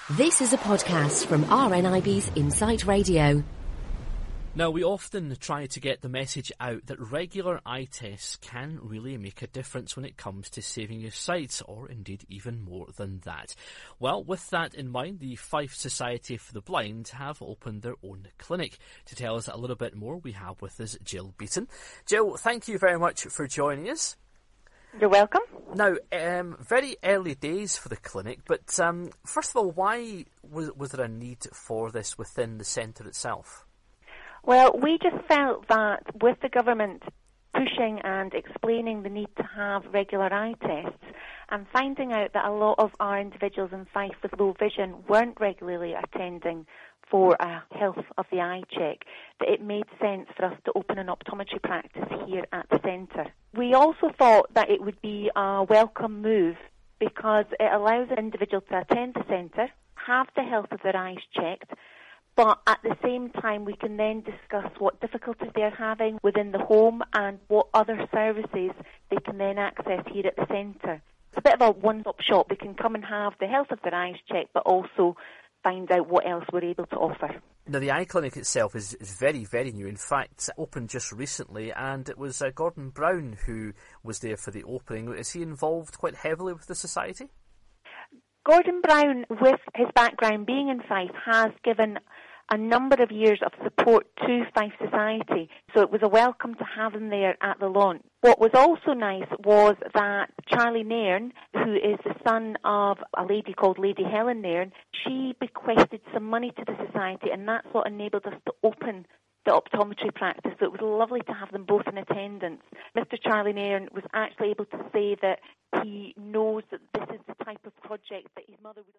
This is a podcast from RNIB's Insight Radio. Now, we often try to get the message out that regular eye tests can really make a difference when it comes to saving your sight, or indeed even more than that. Well, with that in mind, the Fife Society for the Blind have opened their own clinic. To tell us a little bit more, we have with us Jill Beaton. Jill, thank you very much for joining us. You're welcome. Now, very early days for the clinic, but first of all, why was there a need for this within the centre itself? Well, we just felt that with the government pushing and explaining the need to have regular eye tests and finding out that a lot of our individuals in Fife with low vision weren't regularly attending for a health of the eye check, that it made sense for us to open an optometry practice here at the centre. We also thought that it would be a welcome move because it allows an individual to attend the centre, have the health of their eyes checked, but at the same time we can then discuss what difficulties they're having within the home and what other services they can then access here at the centre. It's a bit of a one-stop shop. They can come and have the health of their eyes checked, but also find out what else we're able to offer. Now, the eye clinic itself is very, very new. In fact, opened just recently, and it was Gordon Brown who was there for the opening. Is he involved quite heavily with the society? Gordon Brown, with his background being in Fife, has given a number of years of support to Fife Society, so it was a welcome to have him there at the launch. What was also nice was that Charlie Nairn, who is the son of a lady called Lady Helen Nairn, she bequested some money to the society, and that's what enabled us to open the optometry practice. So it was lovely to have them both in attendance. Mr. Charlie Nairn was actually able to say that he knows that this is the type of project that his mother would